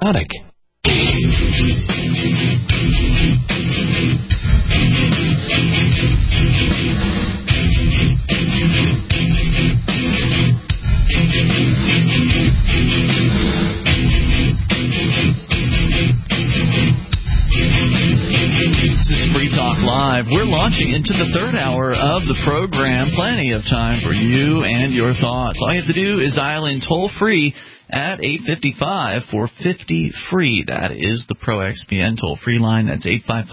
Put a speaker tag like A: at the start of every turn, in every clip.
A: Attic.
B: This is Free Talk Live. We're launching into the third hour of the program. Plenty of time for you and your thoughts. All you have to do is dial in toll-free at 855-450-FREE. That is the ProXPN toll-free line. That's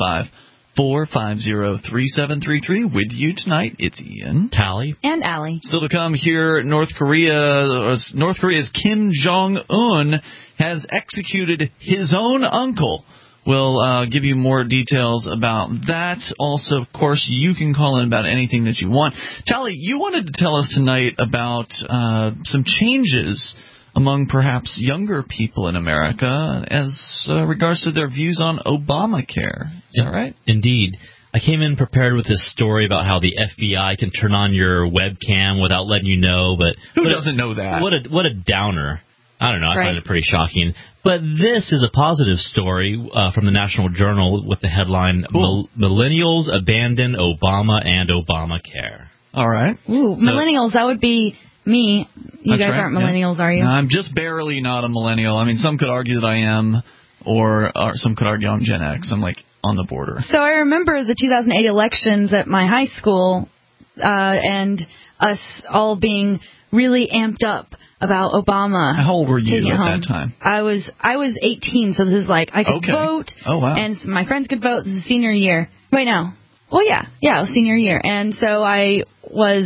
B: 855-450-3733. With you tonight, it's Ian,
C: Tally,
B: and Allie. Still to come here, North Korea's Kim Jong-un has executed his own uncle. We'll give you more details about that. Also, of course, you can call in about anything that you want. Tally, you wanted to tell us tonight about some changes among perhaps younger people in America as regards to their views on Obamacare. Is that right?
C: Indeed. I came in prepared with this story about how the FBI can turn on your webcam without letting you know. But
B: who doesn't know that?
C: What a downer. I don't know. I find it pretty shocking. But this is a positive story from the National Journal with the headline, Millennials Abandon Obama and Obamacare.
B: All right.
D: Ooh, millennials, that would be me. You guys aren't millennials, are you?
B: No, I'm just barely not a millennial. I mean, some could argue that I am, or some could argue I'm Gen X. I'm like on the border.
D: So I remember the 2008 elections at my high school and us all being really amped up about Obama.
B: How old were you at that time?
D: I was 18, so this is like I could vote.
B: Oh, wow.
D: And my friends could vote. This is senior year. Wait, no. Well, yeah, it was senior year. And so I was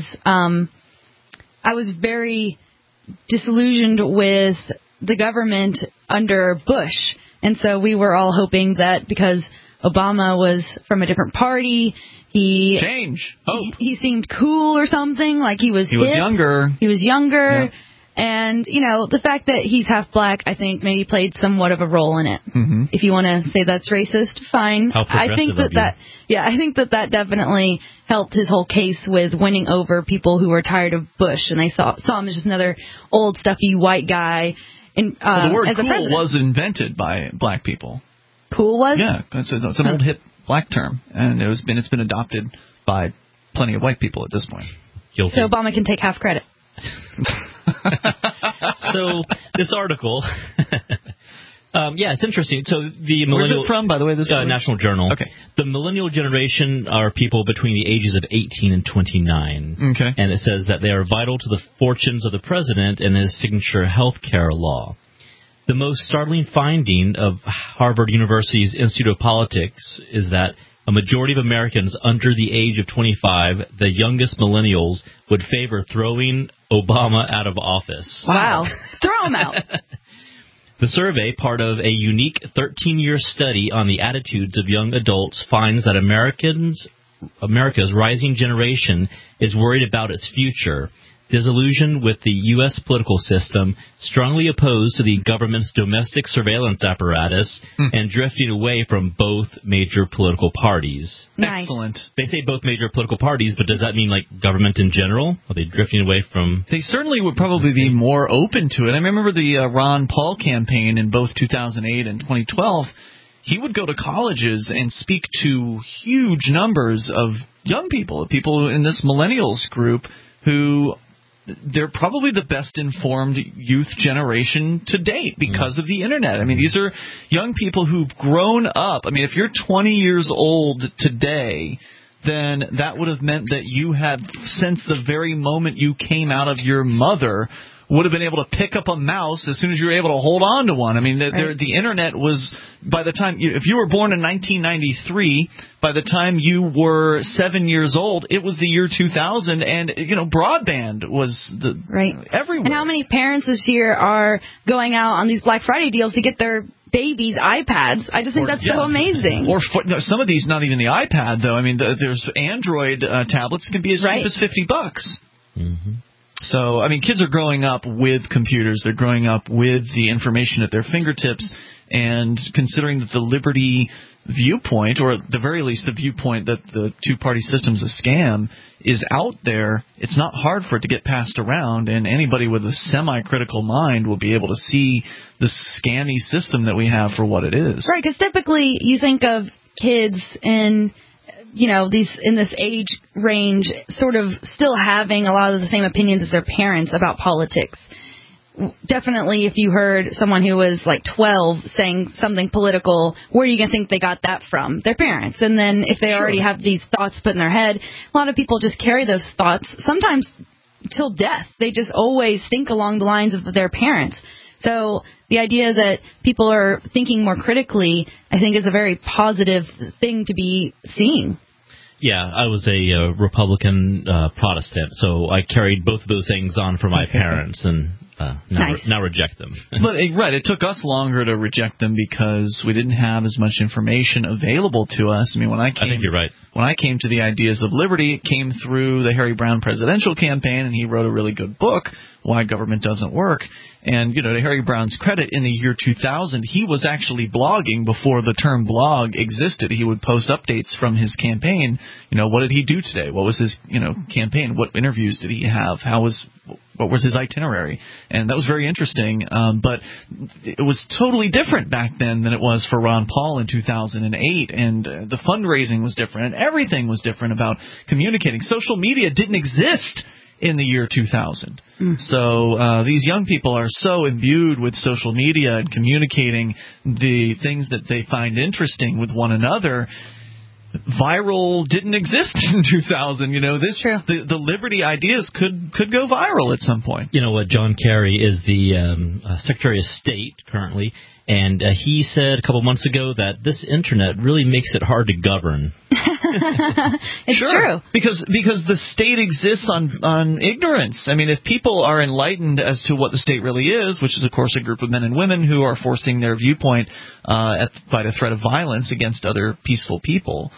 D: very disillusioned with the government under Bush. And so we were all hoping that because Obama was from a different party, he seemed cool or something, like he was
B: younger.
D: He was younger. Yeah. And, the fact that he's half black, I think, maybe played somewhat of a role in it. Mm-hmm. If you want to say that's racist, fine.
C: How progressive
D: I think I think that definitely helped his whole case with winning over people who were tired of Bush, and they saw him as just another old, stuffy white guy. The
B: word
D: as a
B: cool
D: president.
B: was invented by black people.
D: Cool was?
B: Yeah, it's an old hip black term, and it's been adopted by plenty of white people at this point.
C: Guilty.
D: So Obama can take half credit.
C: So this article, it's interesting. So
B: where's it from, by the way? This
C: National Journal.
B: Okay.
C: The millennial generation are people between the ages of 18 and 29.
B: Okay.
C: And it says that they are vital to the fortunes of the president and his signature health care law. The most startling finding of Harvard University's Institute of Politics is that a majority of Americans under the age of 25, the youngest millennials, would favor throwing Obama out of office.
D: Wow. Throw him out.
C: The survey, part of a unique 13-year study on the attitudes of young adults, finds that America's rising generation is worried about its future, disillusioned with the U.S. political system, strongly opposed to the government's domestic surveillance apparatus, and drifting away from both major political parties.
D: Nice.
B: Excellent.
C: They say both major political parties, but does that mean like government in general? Are they drifting away from...
B: They certainly would probably be more open to it. I remember the Ron Paul campaign in both 2008 and 2012. He would go to colleges and speak to huge numbers of young people in this millennials group who... They're probably the best informed youth generation to date because of the Internet. I mean, these are young people who've grown up. I mean, if you're 20 years old today, then that would have meant that you had, since the very moment you came out of your mother, would have been able to pick up a mouse as soon as you were able to hold on to one. I mean, the Internet was, by the time, if you were born in 1993, by the time you were 7 years old, it was the year 2000, and, broadband was everywhere.
D: And how many parents this year are going out on these Black Friday deals to get their babies iPads? I just think that's so amazing.
B: Or some of these, not even the iPad, though. I mean, there's Android tablets can be as cheap as $50.
C: Mm-hmm.
B: So, I mean, kids are growing up with computers. They're growing up with the information at their fingertips, and considering that the liberty viewpoint, or at the very least the viewpoint that the two-party system's a scam, is out there, it's not hard for it to get passed around, and anybody with a semi-critical mind will be able to see the scammy system that we have for what it is.
D: Right, because typically you think of kids in this age range sort of still having a lot of the same opinions as their parents about politics. Definitely, if you heard someone who was like 12 saying something political, where are you going to think they got that from? Their parents. And then if they already have these thoughts put in their head, a lot of people just carry those thoughts, sometimes till death. They just always think along the lines of their parents. So the idea that people are thinking more critically, I think, is a very positive thing to be seeing.
C: Yeah, I was a Republican Protestant, so I carried both of those things on for my parents, and now reject them.
B: But right, it took us longer to reject them because we didn't have as much information available to us. I mean, I think
C: you're right.
B: When I came to the ideas of liberty, it came through the Harry Browne presidential campaign, and he wrote a really good book, Why Government Doesn't Work. And, to Harry Browne's credit, in the year 2000, he was actually blogging before the term blog existed. He would post updates from his campaign. What did he do today? What was his, campaign? What interviews did he have? What was his itinerary? And that was very interesting. But it was totally different back then than it was for Ron Paul in 2008. And the fundraising was different, and everything was different about communicating. Social media didn't exist in the year 2000. So these young people are so imbued with social media and communicating the things that they find interesting with one another. Viral didn't exist in 2000. The liberty ideas could go viral at some point.
C: John Kerry is the Secretary of State currently, and he said a couple months ago that this internet really makes it hard to govern.
D: It's true.
B: Because the state exists on ignorance. I mean, if people are enlightened as to what the state really is, which is, of course, a group of men and women who are forcing their viewpoint by the threat of violence against other peaceful people,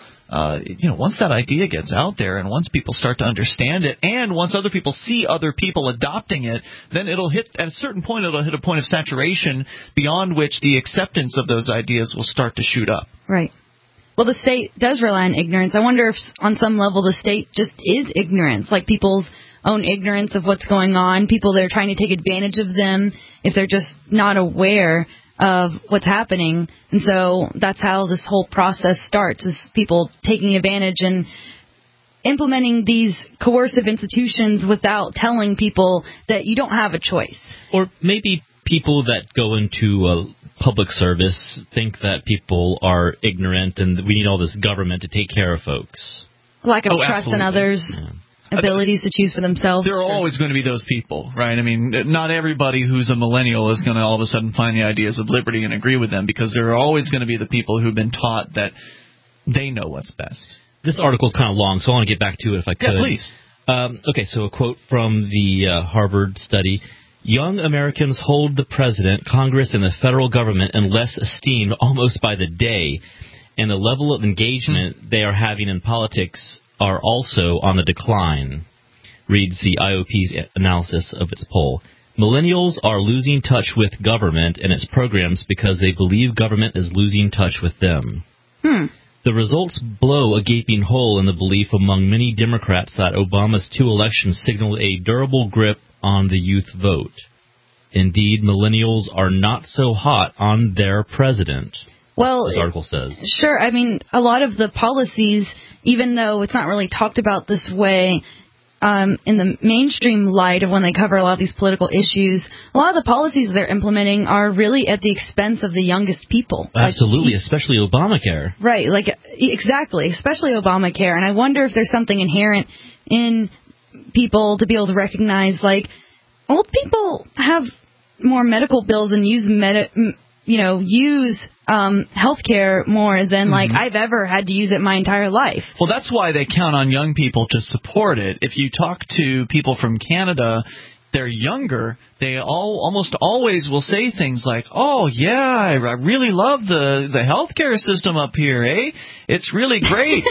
B: once that idea gets out there and once people start to understand it and once other people see other people adopting it, then at a certain point it'll hit a point of saturation beyond which the acceptance of those ideas will start to shoot up.
D: Right. Well, the state does rely on ignorance. I wonder if on some level the state just is ignorance, like people's own ignorance of what's going on, people that are trying to take advantage of them if they're just not aware of what's happening. And so that's how this whole process starts, is people taking advantage and implementing these coercive institutions without telling people that you don't have a choice.
C: Or maybe people that go into public service think that people are ignorant and we need all this government to take care of folks.
D: Lack of trust in others. Yeah. Abilities to choose for themselves.
B: There are always going to be those people, right? I mean, not everybody who's a millennial is going to all of a sudden find the ideas of liberty and agree with them, because there are always going to be the people who've been taught that they know what's best.
C: This article is kind of long, so I want to get back to it if I could.
B: Yeah, please.
C: Okay, so a quote from the Harvard study. Young Americans hold the president, Congress, and the federal government in less esteem almost by the day, and the level of engagement they are having in politics are also on the decline, reads the IOP's analysis of its poll. Millennials are losing touch with government and its programs because they believe government is losing touch with them. The results blow a gaping hole in the belief among many Democrats that Obama's 2 elections signaled a durable grip on the youth vote. Indeed, millennials are not so hot on their president.
D: Well,
C: this article says.
D: Sure. I mean, a lot of the policies, even though it's not really talked about this way in the mainstream light of when they cover a lot of these political issues, a lot of the policies they're implementing are really at the expense of the youngest people.
C: Absolutely, especially Obamacare.
D: Right, exactly, especially Obamacare. And I wonder if there's something inherent in people to be able to recognize, old people have more medical bills and use healthcare more than I've ever had to use it my entire life.
B: Well, that's why they count on young people to support it. If you talk to people from Canada, they're younger. They almost always will say things like, "Oh yeah, I really love the healthcare system up here, eh? It's really great."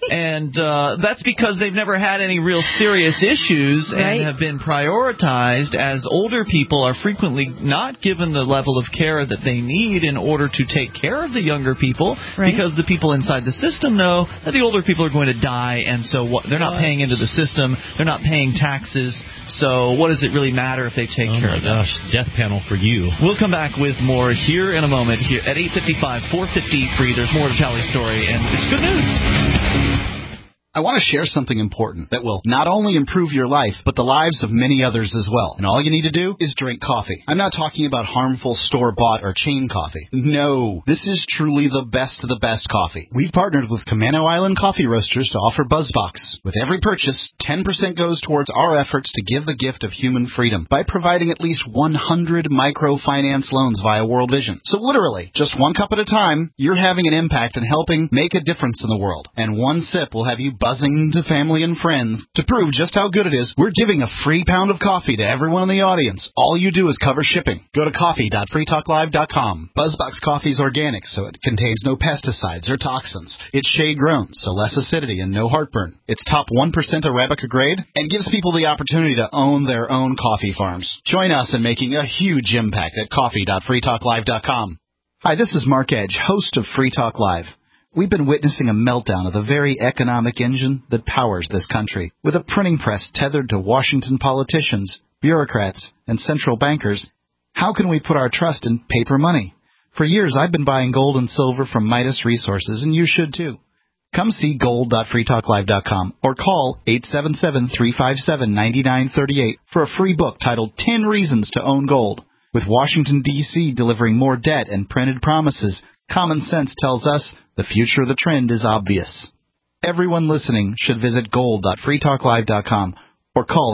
B: And that's because they've never had any real serious issues and have been prioritized, as older people are frequently not given the level of care that they need in order to take care of the younger people, because the people inside the system know that the older people are going to die, and so they're not paying into the system, they're not paying taxes, so what does it really matter if they take care of them?
C: Gosh, death panel for you.
B: We'll come back with more here in a moment, here at 8:55, 450 free. There's more to Tally's story, and it's good news.
A: I want to share something important that will not only improve your life, but the lives of many others as well. And all you need to do is drink coffee. I'm not talking about harmful store-bought or chain coffee. No, this is truly the best of the best coffee. We've partnered with Camano Island Coffee Roasters to offer BuzzBox. With every purchase, 10% goes towards our efforts to give the gift of human freedom by providing at least 100 microfinance loans via World Vision. So literally, just one cup at a time, you're having an impact and helping make a difference in the world. And one sip will have you buzzing to family and friends. To prove just how good it is, we're giving a free pound of coffee to everyone in the audience. All you do is cover shipping. Go to coffee.freetalklive.com. BuzzBox coffee is organic, so it contains no pesticides or toxins. It's shade-grown, so less acidity and no heartburn. It's top 1% Arabica grade and gives people the opportunity to own their own coffee farms. Join us in making a huge impact at coffee.freetalklive.com. Hi, this is Mark Edge, host of Free Talk Live. We've been witnessing a meltdown of the very economic engine that powers this country. With a printing press tethered to Washington politicians, bureaucrats, and central bankers, how can we put our trust in paper money? For years, I've been buying gold and silver from Midas Resources, and you should too. Come see gold.freetalklive.com or call 877-357-9938 for a free book titled 10 Reasons to Own Gold. With Washington, D.C. delivering more debt and printed promises, common sense tells us the future of the trend is obvious. Everyone listening should visit gold.freetalklive.com or call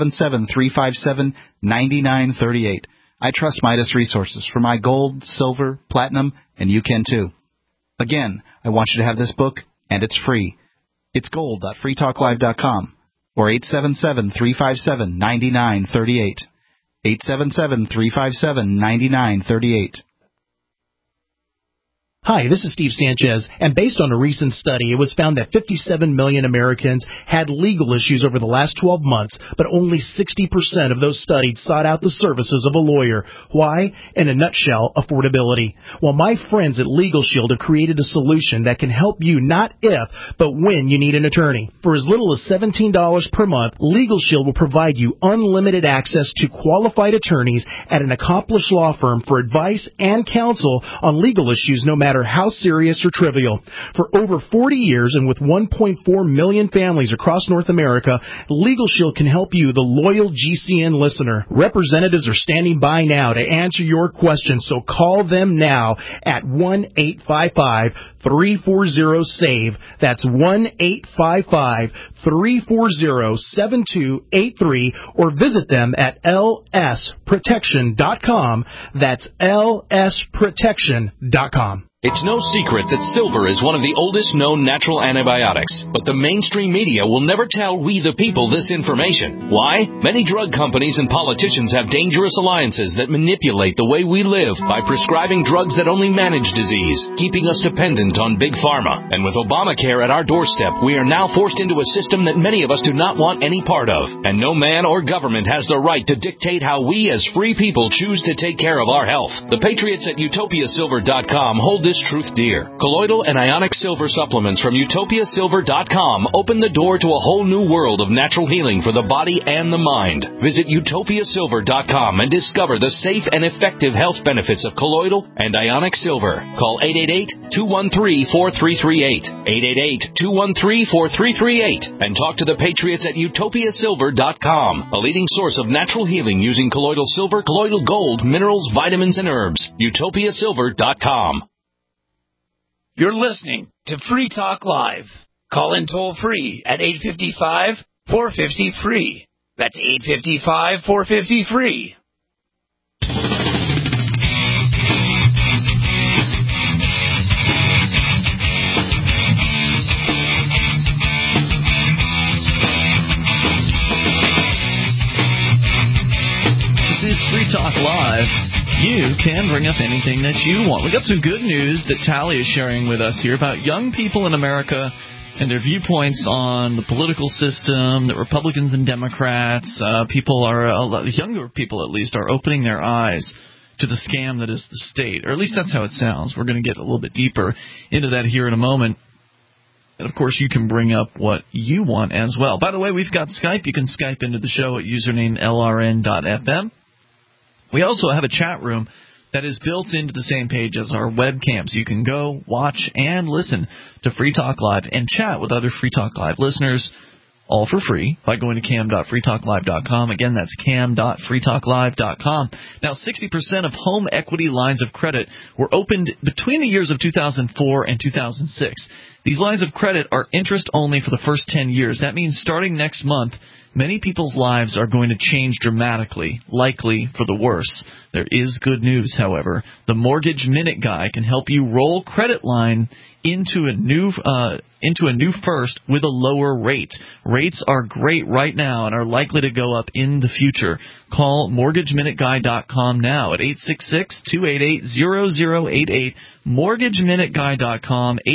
A: 877-357-9938. I trust Midas Resources for my gold, silver, platinum, and you can too. Again, I want you to have this book, and it's free. It's gold.freetalklive.com or 877-357-9938. 877-357-9938.
E: Hi, this is Steve Sanchez, and based on a recent study, it was found that 57 million Americans had legal issues over the last 12 months, but only 60% of those studied sought out the services of a lawyer. Why? In a nutshell, affordability. Well, my friends at Legal Shield have created a solution that can help you not if, but when you need an attorney. For as little as $17 per month, Legal Shield will provide you unlimited access to qualified attorneys at an accomplished law firm for advice and counsel on legal issues, no matter how serious or trivial. For over 40 years and with 1.4 million families across North America, Legal Shield can help you, the loyal GCN listener. Representatives are standing by now to answer your questions, so call them now at 1-855-340-SAVE. That's 1-855-340-7283, or visit them at lsprotection.com. That's lsprotection.com.
F: It's no secret that silver is one of the oldest known natural antibiotics, but the mainstream media will never tell we the people this information. Why? Many drug companies and politicians have dangerous alliances that manipulate the way we live by prescribing drugs that only manage disease, keeping us dependent on big pharma. And with Obamacare at our doorstep, we are now forced into a system that many of us do not want any part of. And no man or government has the right to dictate how we as free people choose to take care of our health. The patriots at utopiasilver.com hold this truth dear. Colloidal and ionic silver supplements from utopiasilver.com open the door to a whole new world of natural healing for the body and the mind. Visit utopiasilver.com and discover the safe and effective health benefits of colloidal and ionic silver. Call 888-213-4338. 888-213-4338 and talk to the patriots at utopiasilver.com, a leading source of natural healing using colloidal silver, colloidal gold, minerals, vitamins, and herbs. utopiasilver.com.
G: You're listening to Free Talk Live. Call in toll-free at 855-450-FREE. That's 855-450-FREE.
B: This is Free Talk Live. You can bring up anything that you want. We got some good news that Tally is sharing with us here about young people in America and their viewpoints on the political system, that Republicans and Democrats, younger people at least, are opening their eyes to the scam that is the state. Or at least that's how it sounds. We're going to get a little bit deeper into that here in a moment. And, of course, you can bring up what you want as well. By the way, we've got Skype. You can Skype into the show at username LRN.FM. We also have a chat room that is built into the same page as our webcam. So you can go, watch, and listen to Free Talk Live and chat with other Free Talk Live listeners, all for free, by going to cam.freetalklive.com. Again, that's cam.freetalklive.com. Now, 60% of home equity lines of credit were opened between the years of 2004 and 2006. These lines of credit are interest only for the first 10 years. That means starting next month, many people's lives are going to change dramatically, likely for the worse. There is good news, however. The Mortgage Minute Guy can help you roll credit line into a new first with a lower rate. Rates are great right now and are likely to go up in the future. Call MortgageMinuteGuy.com now at 866-288-0088. MortgageMinuteGuy.com,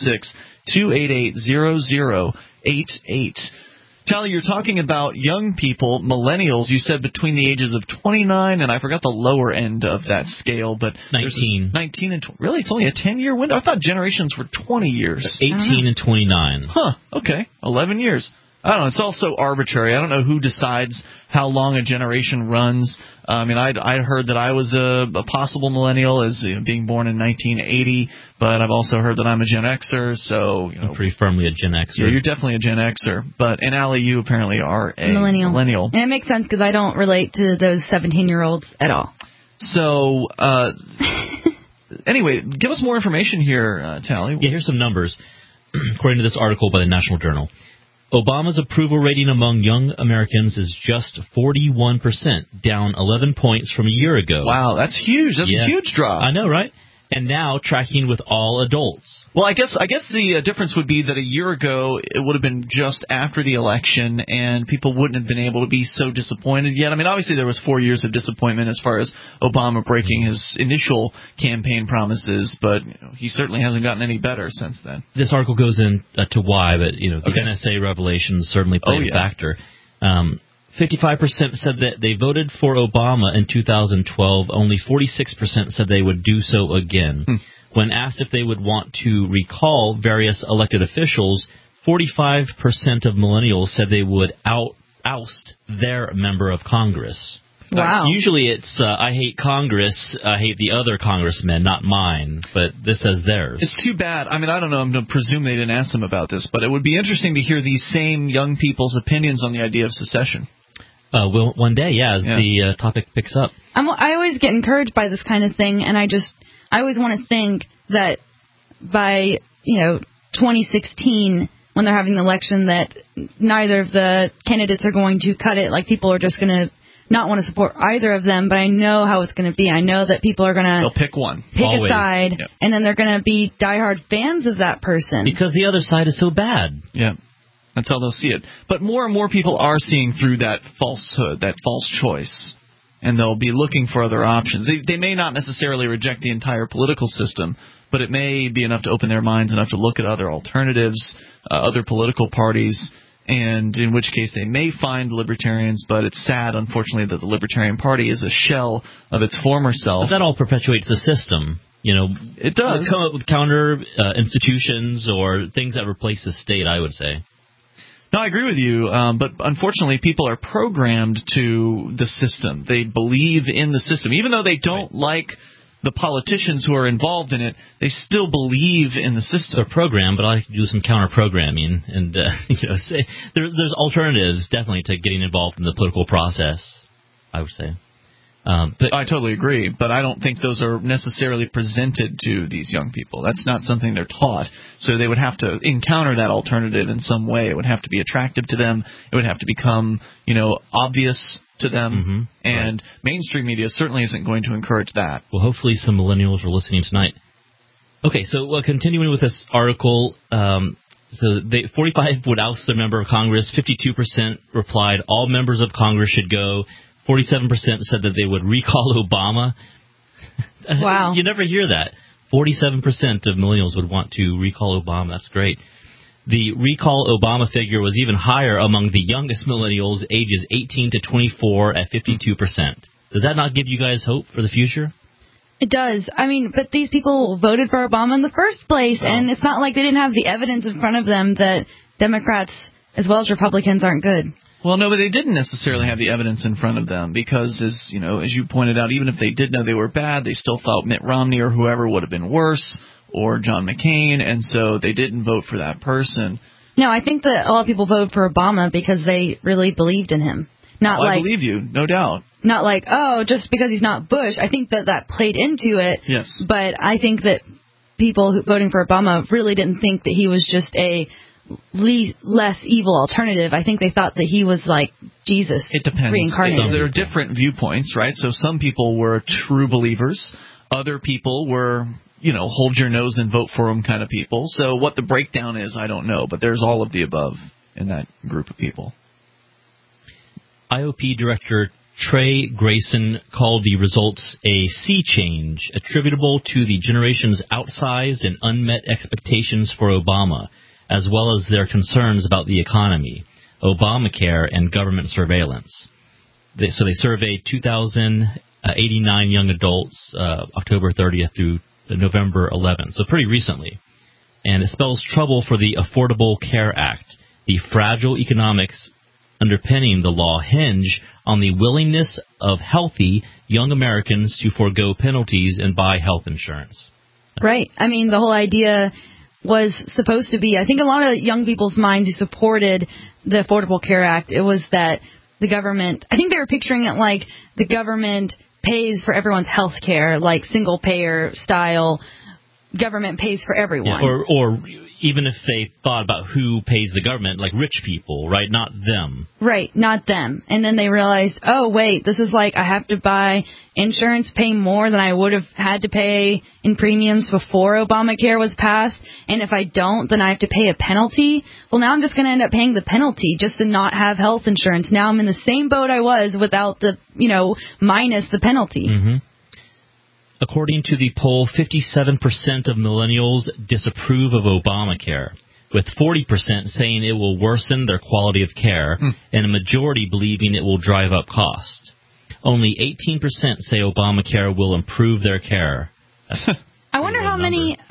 B: 866-288-0088. Tally, you're talking about young people, millennials. You said between the ages of 29 and I forgot the lower end of that scale, but
C: 19.
B: 19 and really, it's only a 10-year window. I thought generations were 20 years.
C: 18 and 29.
B: Huh. Okay. 11 years. I don't know. It's also arbitrary. I don't know who decides how long a generation runs. I mean, I'd heard that I was a possible millennial as being born in 1980, but I've also heard that I'm a Gen Xer, so...
C: I'm pretty firmly a Gen Xer.
B: Yeah, you're definitely a Gen Xer. And Allie, you apparently are a millennial.
D: And it makes sense because I don't relate to those 17-year-olds at all.
B: So, anyway, give us more information here, Tally.
C: Yeah, here's some numbers. According to this article by the National Journal, Obama's approval rating among young Americans is just 41%, down 11 points from a year ago.
B: Wow, that's huge. That's a huge drop.
C: I know, right? And now tracking with all adults.
B: Well, I guess the difference would be that a year ago it would have been just after the election, and people wouldn't have been able to be so disappointed yet. I mean, obviously there was 4 years of disappointment as far as Obama breaking his initial campaign promises, but he certainly hasn't gotten any better since then.
C: This article goes into why, but the NSA revelations certainly played a factor. 55% said that they voted for Obama in 2012. Only 46% said they would do so again. When asked if they would want to recall various elected officials, 45% of millennials said they would oust their member of Congress.
D: Wow.
C: Usually it's, I hate Congress, I hate the other congressmen, not mine, but this says theirs.
B: It's too bad. I mean, I don't know, I'm going to presume they didn't ask them about this, but it would be interesting to hear these same young people's opinions on the idea of secession.
C: Well, one day, as the topic picks up.
D: I always get encouraged by this kind of thing, and I always want to think that by 2016, when they're having the election, that neither of the candidates are going to cut it. Like, people are just going to not want to support either of them, but I know how it's going to be. I know that people are going to...
B: They'll pick one.
D: Pick a side, and then they're going to be diehard fans of that person.
C: Because the other side is so bad.
B: Yeah. That's how they'll see it. But more and more people are seeing through that falsehood, that false choice, and they'll be looking for other options. They may not necessarily reject the entire political system, but it may be enough to open their minds enough to look at other alternatives, other political parties, and in which case they may find libertarians, but it's sad, unfortunately, that the Libertarian Party is a shell of its former self.
C: But that all perpetuates the system.
B: It does.
C: Come up with counter institutions or things that replace the state, I would say.
B: No, I agree with you, but unfortunately people are programmed to the system. They believe in the system. Even though they don't like the politicians who are involved in it, they still believe in the system.
C: They're programmed, but I like to do some counter-programming. And, say there's alternatives, definitely, to getting involved in the political process, I would say. But
B: I totally agree, but I don't think those are necessarily presented to these young people. That's not something they're taught. So they would have to encounter that alternative in some way. It would have to be attractive to them. It would have to become, obvious to them. And mainstream media certainly isn't going to encourage that.
C: Well, hopefully some millennials are listening tonight. Okay, so continuing with this article, 45 would oust their member of Congress. 52% replied all members of Congress should go. 47% said that they would recall Obama.
D: Wow.
C: You never hear that. 47% of millennials would want to recall Obama. That's great. The recall Obama figure was even higher among the youngest millennials, ages 18 to 24, at 52%. Does that not give you guys hope for the future?
D: It does. I mean, but these people voted for Obama in the first place, and it's not like they didn't have the evidence in front of them that Democrats as well as Republicans aren't good.
B: Well, no, but they didn't necessarily have the evidence in front of them because, as you pointed out, even if they did know they were bad, they still thought Mitt Romney or whoever would have been worse, or John McCain, and so they didn't vote for that person.
D: No, I think that a lot of people voted for Obama because they really believed in him.
B: I believe you, no doubt.
D: Not like, just because he's not Bush. I think that played into it.
B: Yes.
D: But I think that people voting for Obama really didn't think that he was just a less evil alternative. I think they thought that he was like Jesus.
B: It depends.
D: Reincarnated.
B: So there are different viewpoints, right? So some people were true believers. Other people were, hold your nose and vote for him kind of people. So what the breakdown is, I don't know. But there's all of the above in that group of people.
C: IOP Director Trey Grayson called the results a sea change attributable to the generation's outsized and unmet expectations for Obama, as well as their concerns about the economy, Obamacare, and government surveillance. They surveyed 2,089 young adults October 30th through November 11th, so pretty recently. And it spells trouble for the Affordable Care Act. The fragile economics underpinning the law hinge on the willingness of healthy young Americans to forego penalties and buy health insurance.
D: Right. I mean, the whole idea was supposed to be, I think a lot of young people's minds who supported the Affordable Care Act, it was that the government, I think they were picturing it like the government pays for everyone's health care, like single-payer style, government pays for everyone.
C: Yeah, or even if they thought about who pays the government, like rich people, right? Not them.
D: Right, not them. And then they realized, oh, wait, this is like I have to buy insurance, pay more than I would have had to pay in premiums before Obamacare was passed. And if I don't, then I have to pay a penalty. Well, now I'm just going to end up paying the penalty just to not have health insurance. Now I'm in the same boat I was without the, minus the penalty.
C: Mm-hmm. According to the poll, 57% of millennials disapprove of Obamacare, with 40% saying it will worsen their quality of care, and a majority believing it will drive up cost. Only 18% say Obamacare will improve their care.
D: I wonder how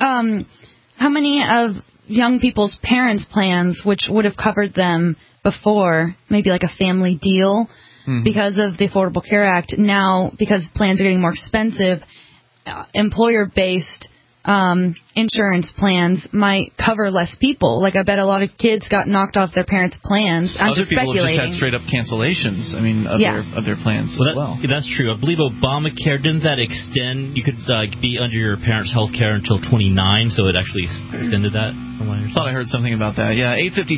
D: many of young people's parents' plans, which would have covered them before, maybe like a family deal, because of the Affordable Care Act, now because plans are getting more expensive, employer-based insurance plans might cover less people. Like, I bet a lot of kids got knocked off their parents' plans. I'm
B: Other
D: just
B: people
D: speculating.
B: just had straight-up cancellations, of their plans as well.
C: That's true. I believe Obamacare, didn't that extend, you could be under your parents' health care until 29, so it actually extended that?
B: I thought I heard something about that. Yeah,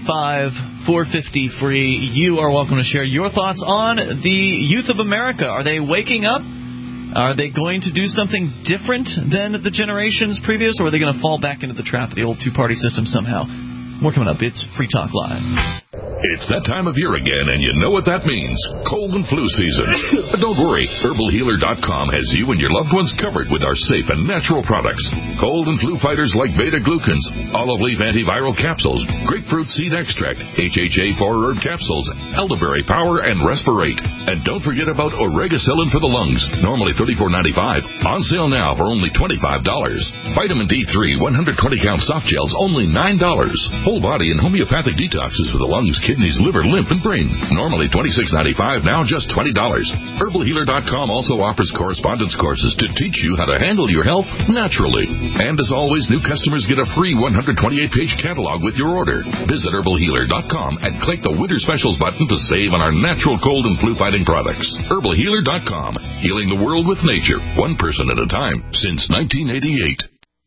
B: 855-450-FREE. You are welcome to share your thoughts on the youth of America. Are they waking up? Are they going to do something different than the generations previous, or are they going to fall back into the trap of the old two-party system somehow? More coming up. It's Free Talk Live.
H: It's that time of year again, and you know what that means. Cold and flu season. But don't worry, HerbalHealer.com has you and your loved ones covered with our safe and natural products. Cold and flu fighters like beta-glucans, olive leaf antiviral capsules, grapefruit seed extract, HHA 4-herb capsules, elderberry power, and Respirate. And don't forget about Oregacillin for the lungs, normally $34.95. On sale now for only $25. Vitamin D3 120-count soft gels, only $9. Whole body and homeopathic detoxes for the lungs, kidneys, liver, lymph, and brain. Normally $26.95, now just $20. HerbalHealer.com also offers correspondence courses to teach you how to handle your health naturally. And as always, new customers get a free 128-page catalog with your order. Visit HerbalHealer.com and click the Winter Specials button to save on our natural cold and flu-fighting products. HerbalHealer.com, healing the world with nature, one person at a time, since 1988.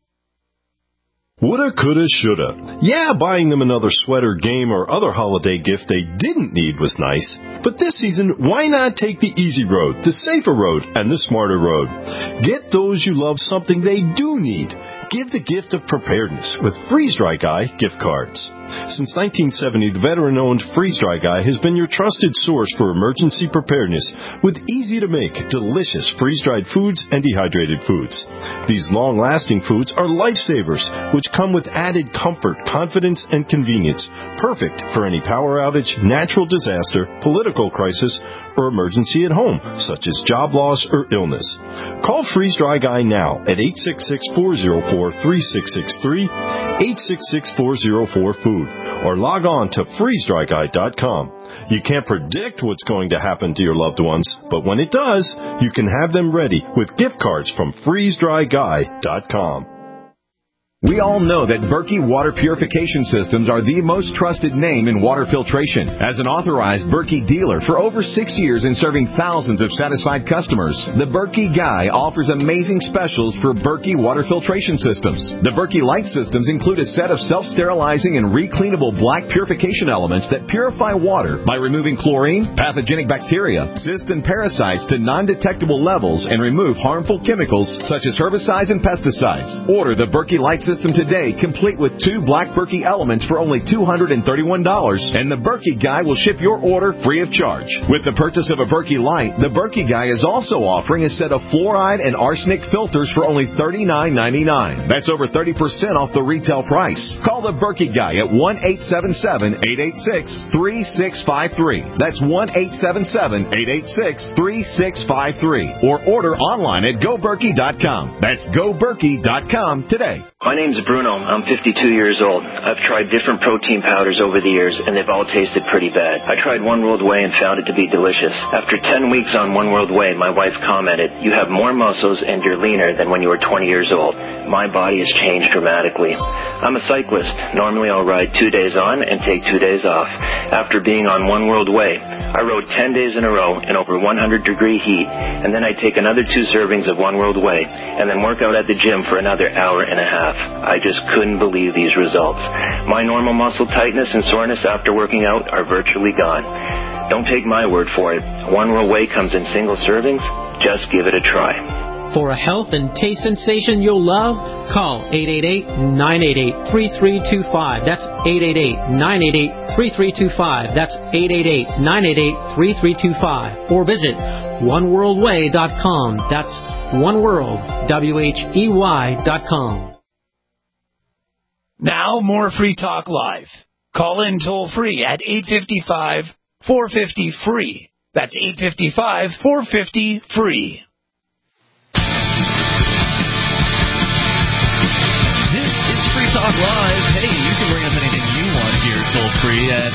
I: Woulda, coulda, shoulda. Yeah, buying them another sweater, game, or other holiday gift they didn't need was nice. But this season, why not take the easy road, the safer road, and the smarter road? Get those you love something they do need. Give the gift of preparedness with Freeze-Dry Guy gift cards. Since 1970, the veteran-owned Freeze Dry Guy has been your trusted source for emergency preparedness with easy-to-make, delicious freeze-dried foods and dehydrated foods. These long-lasting foods are lifesavers, which come with added comfort, confidence, and convenience, perfect for any power outage, natural disaster, political crisis, or emergency at home, such as job loss or illness. Call Freeze Dry Guy now at 866-404-3663, 866-404-FOOD, or log on to freezedryguy.com. You can't predict what's going to happen to your loved ones, but when it does, you can have them ready with gift cards from freezedryguy.com.
J: We all know that Berkey Water Purification Systems are the most trusted name in water filtration. As an authorized Berkey dealer for over 6 years and serving thousands of satisfied customers, the Berkey Guy offers amazing specials for Berkey Water Filtration Systems. The Berkey Light Systems include a set of self-sterilizing and recleanable black purification elements that purify water by removing chlorine, pathogenic bacteria, cysts, and parasites to non-detectable levels and remove harmful chemicals such as herbicides and pesticides. Order the Berkey Light System today, complete with 2 black Berkey elements for only $231, and the Berkey Guy will ship your order free of charge. With the purchase of a Berkey Light, the Berkey Guy is also offering a set of fluoride and arsenic filters for only $39.99. That's over 30% off the retail price. Call the Berkey Guy at 1-877-886-3653. That's 1-877-886-3653. Or order online at GoBerkey.com. That's GoBerkey.com today.
K: My name's Bruno. I'm 52 years old. I've tried different protein powders over the years, and they've all tasted pretty bad. I tried One World Whey and found it to be delicious. After 10 weeks on One World Whey, my wife commented, "You have more muscles and you're leaner than when you were 20 years old." My body has changed dramatically. I'm a cyclist. Normally I'll ride 2 days on and take 2 days off. After being on One World Whey, I rode 10 days in a row in over 100-degree heat, and then I take another 2 servings of One World Whey, and then work out at the gym for another hour and a half. I just couldn't believe these results. My normal muscle tightness and soreness after working out are virtually gone. Don't take my word for it. One World Whey comes in single servings. Just give it a try.
L: For a health and taste sensation you'll love, call 888-988-3325. That's 888-988-3325. That's 888-988-3325. Or visit oneworldwhey.com. That's oneworld.com.
G: Now, more Free Talk Live. Call in toll-free at 855-450-FREE. That's 855-450-FREE.
B: This is Free Talk Live. Hey, you can bring up anything you want here toll-free at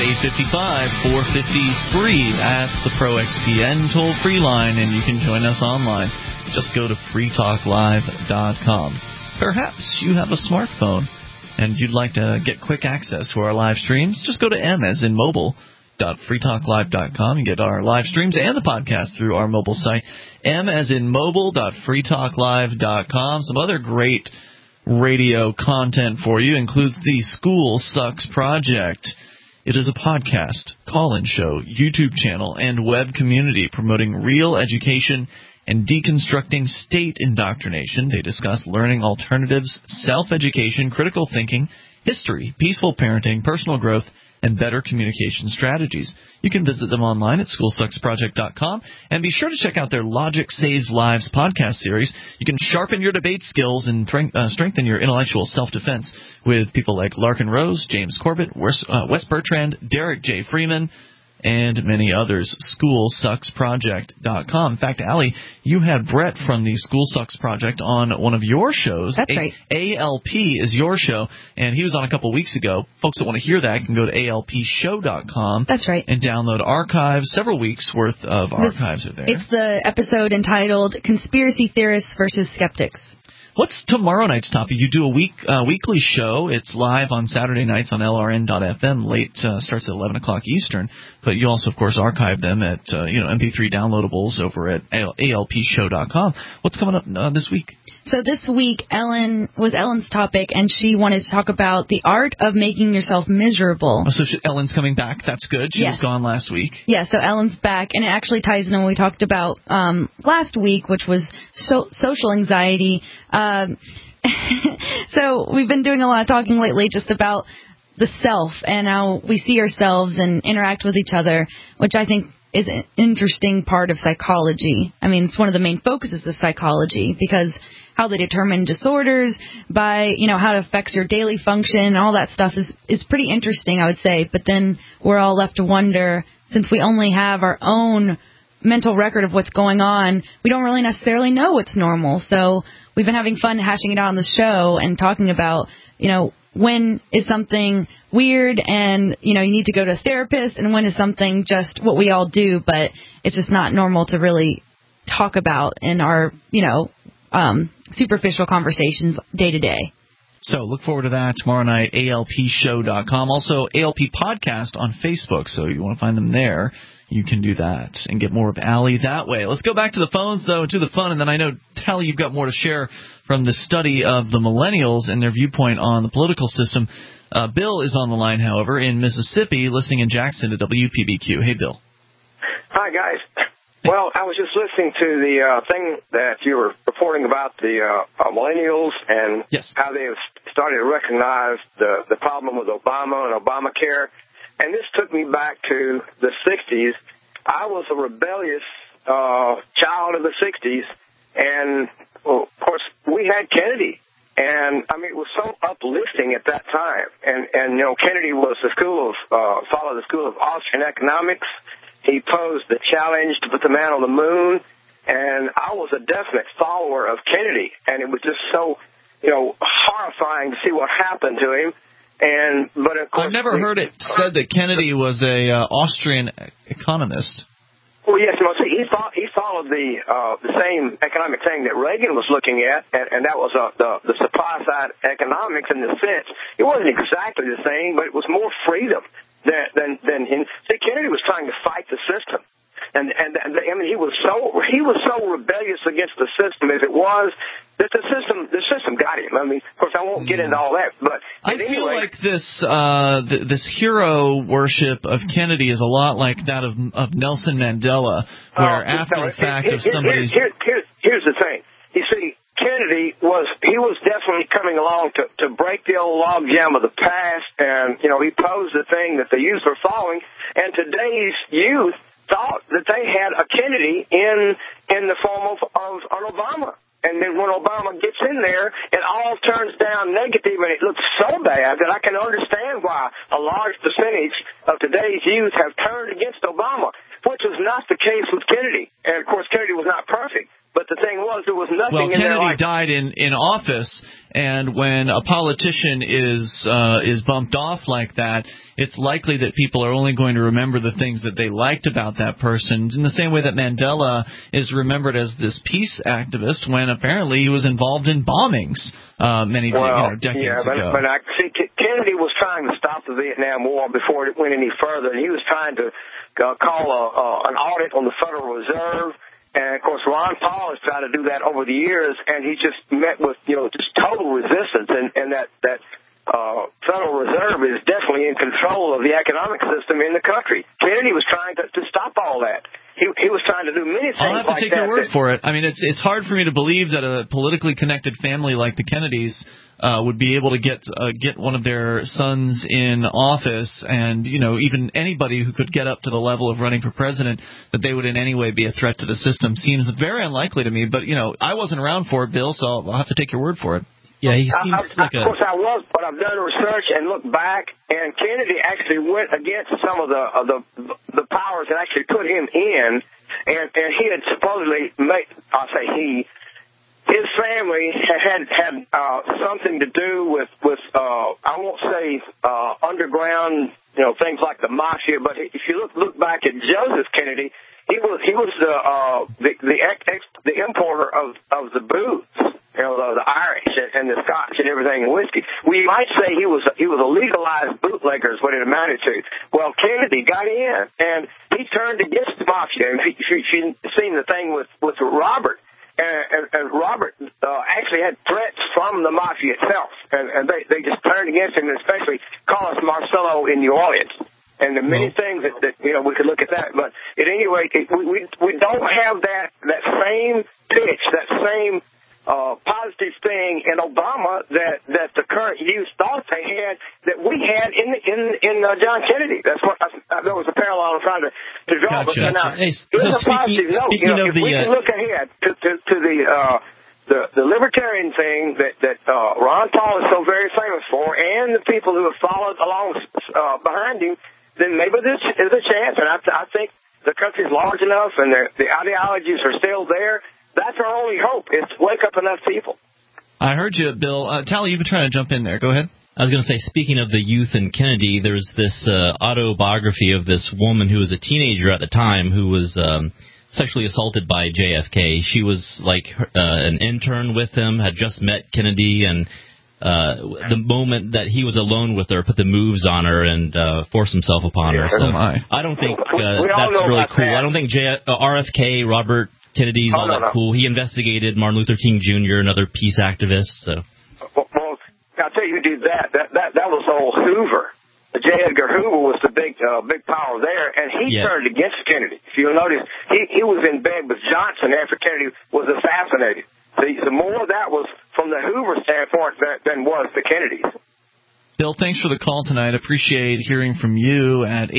B: 855-450-FREE. That's the Pro XPN toll-free line, and you can join us online. Just go to freetalklive.com. Perhaps you have a smartphone and you'd like to get quick access to our live streams. Just go to M as in mobile.freetalklive.com and get our live streams and the podcast through our mobile site. M as in mobile.freetalklive.com. Some other great radio content for you includes the School Sucks Project. It is a podcast, call-in show, YouTube channel, and web community promoting real education and deconstructing state indoctrination. They discuss learning alternatives, self-education, critical thinking, history, peaceful parenting, personal growth, and better communication strategies. You can visit them online at schoolsucksproject.com, and be sure to check out their Logic Saves Lives podcast series. You can sharpen your debate skills and strengthen your intellectual self-defense with people like Larkin Rose, James Corbett, Wes Bertrand, Derek J. Freeman, and many others. SchoolSucksProject.com. In fact, Allie, you had Brett from the School Sucks Project on one of your shows.
D: That's right.
B: ALP is your show, and he was on a couple weeks ago. Folks that want to hear that can go to ALPshow.com.
D: That's right.
B: And download archives. Several weeks worth of archives are there.
D: It's the episode entitled Conspiracy Theorists versus Skeptics.
B: What's tomorrow night's topic? You do a weekly show. It's live on Saturday nights on LRN.FM. Late starts at 11 o'clock Eastern. But you also, of course, archive them at MP3 downloadables over at ALPshow.com. What's coming up this week?
D: So this week, Ellen's topic, and she wanted to talk about the art of making yourself miserable.
B: Oh, so Ellen's coming back. That's good. She was gone last week.
D: Yeah, so Ellen's back, and it actually ties in what we talked about last week, which was social anxiety. So we've been doing a lot of talking lately just about the self and how we see ourselves and interact with each other, which I think is an interesting part of psychology. I mean, it's one of the main focuses of psychology, because how they determine disorders by, how it affects your daily function and all that stuff is pretty interesting, I would say. But then we're all left to wonder, since we only have our own mental record of what's going on, we don't really necessarily know what's normal. So we've been having fun hashing it out on the show and talking about, when is something weird and, you need to go to a therapist, and when is something just what we all do, but it's just not normal to really talk about in our, superficial conversations day to day.
B: So look forward to that tomorrow night, alpshow.com. Also, ALP Podcast on Facebook, so you want to find them there. You can do that and get more of Allie that way. Let's go back to the phones, though, and to the fun, and then I know, Tally, you've got more to share from the study of the millennials and their viewpoint on the political system. Bill is on the line, however, in Mississippi, listening in Jackson to WPBQ. Hey, Bill.
M: Hi, guys. Well, I was just listening to the thing that you were reporting about the millennials and how they have started to recognize the problem with Obama and Obamacare. And this took me back to the 60s. I was a rebellious child of the 60s. And, well, of course, we had Kennedy. And, I mean, it was so uplifting at that time. And Kennedy was followed the school of Austrian economics. He posed the challenge to put the man on the moon, and I was a definite follower of Kennedy, and it was just so, horrifying to see what happened to him. But of course,
B: I've never heard it said that Kennedy was a Austrian economist.
M: Well, yes, see, he followed the same economic thing that Reagan was looking at, and that was the supply side economics in the sense. It wasn't exactly the same, but it was more freedom than him. See, Kennedy was trying to fight the system, and I mean, he was so rebellious against the system as it was that the system got him. I mean, of course, I won't get into all that, but
B: I feel like this hero worship of Kennedy is a lot like that of Nelson Mandela, where after the fact of somebody's
M: here's the thing. You see, Kennedy was definitely coming along to break the old logjam of the past, and he posed the thing that the youth were following, and today's youth thought that they had a Kennedy in the form of an Obama. And then when Obama gets in there, it all turns down negative, and it looks so bad that I can understand why a large percentage of today's youth have turned against Obama, which was not the case with Kennedy. And, of course, Kennedy was not perfect. But the thing was, there was nothing in there like...
B: Well, Kennedy died in office, and when a politician is bumped off like that, it's likely that people are only going to remember the things that they liked about that person, in the same way that Mandela is remembered as this peace activist when apparently he was involved in bombings decades ago.
M: But Kennedy was trying to stop the Vietnam War before it went any further, and he was trying to call an audit on the Federal Reserve. And, of course, Ron Paul has tried to do that over the years, and he just met with, just total resistance. And that Federal Reserve is definitely in control of the economic system in the country. Kennedy was trying to stop all that. He was trying to do many things like that.
B: I'll have to take your word for it. I mean, it's hard for me to believe that a politically connected family like the Kennedys would be able to get one of their sons in office, and even anybody who could get up to the level of running for president, that they would in any way be a threat to the system seems very unlikely to me. But I wasn't around for it, Bill, so I'll have to take your word for it.
C: Yeah, he seems like
M: Of course, I was, but I've done research and looked back, and Kennedy actually went against some of the powers that actually put him in, and he had supposedly his family had something to do with I won't say underground, things like the mafia, but if you look back at Joseph Kennedy, he was the importer of the booze, the Irish and the Scotch and everything, and whiskey. We might say he was a legalized bootlegger is what it amounted to. Well, Kennedy got in, and he turned against the mafia. And if you've seen the thing with Robert. And Robert actually had threats from the mafia itself, and they just turned against him, and especially Carlos Marcello in New Orleans. And the many things that we could look at that, but at any rate, we don't have that same pitch, that same positive thing in Obama that the current youth thought they had that we had in John Kennedy. That's what that was a parallel I'm trying to draw.
C: Gotcha.
M: But now,
C: Hey,
M: here's a positive note. If we can look ahead to the libertarian thing that Ron Paul is so very famous for, and the people who have followed along behind him, then maybe this is a chance. And I think the country's large enough, and the ideologies are still there. That's our only hope, is to wake up enough people.
B: I heard you, Bill. Tally, you've been trying to jump in there. Go ahead.
C: I was going to say, speaking of the youth and Kennedy, there's this autobiography of this woman who was a teenager at the time who was sexually assaulted by JFK. She was like an intern with him, had just met Kennedy, and the moment that he was alone with her, put the moves on her and forced himself upon her. So I don't think that's really cool. That. I don't think RFK, Robert Kennedy's all that cool. He investigated Martin Luther King Jr., another peace activist. So.
M: Well, I'll tell you who did that. That was old Hoover. J. Edgar Hoover was the big power there, and he turned against Kennedy. If you'll notice, he was in bed with Johnson after Kennedy was assassinated. The more that was from the Hoover standpoint than was the Kennedys.
B: Bill, thanks for the call tonight. Appreciate hearing from you at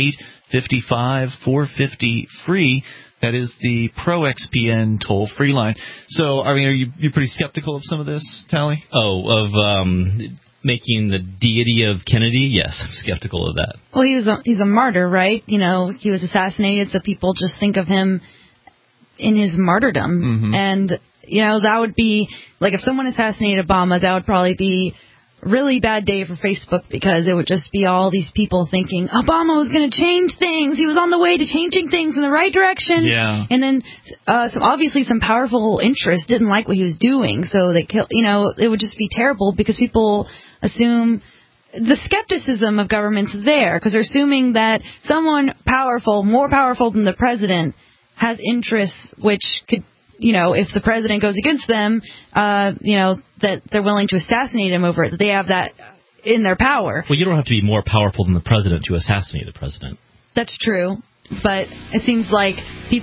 B: 855-450-FREE. That is the Pro-XPN toll-free line. So, I mean, are you pretty skeptical of some of this, Tally?
C: Oh, of making the deity of Kennedy? Yes, I'm skeptical of that.
D: Well, he's a martyr, right? You know, he was assassinated, so people just think of him in his martyrdom. Mm-hmm. And, you know, that would be, like, if someone assassinated Obama, that would probably be really bad day for Facebook, because it would just be all these people thinking Obama was going to change things. He was on the way to changing things in the right direction.
B: Yeah.
D: And then some powerful interests didn't like what he was doing, so they killed. You know, it would just be terrible because people assume the skepticism of government's there because they're assuming that someone powerful, more powerful than the president, has interests which could. You know, if the president goes against them, you know, that they're willing to assassinate him over it, that they have that in their power.
C: Well, you don't have to be more powerful than the president to assassinate the president.
D: That's true. But it seems like